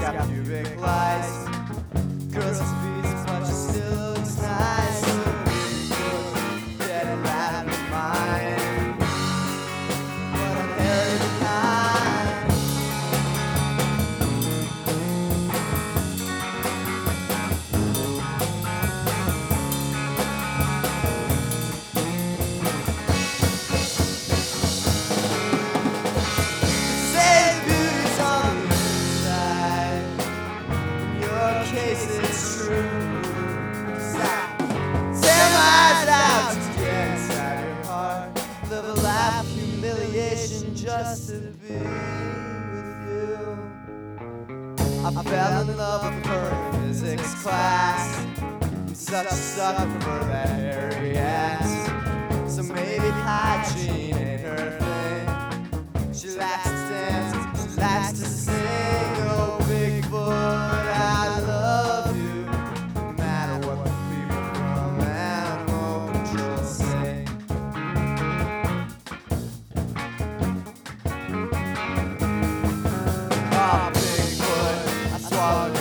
got pubic lice. Girls and beats, but she still looks nice. Dead and out of my mind, but I'm hairy behind. Say the beauty's on the inside. In your case, it's true. 'Cause I tear my eyes out to get inside your heart. Live a life of humiliation just to be with you. I fell in love with her in physics class. I'm such a sucker for that hairy ass. So maybe hygiene ain't her thing. She likes to dance, she likes to sing. Oh, Bigfoot, I love you. No matter what the people from Animal Control say. Oh, Bigfoot, I swallowed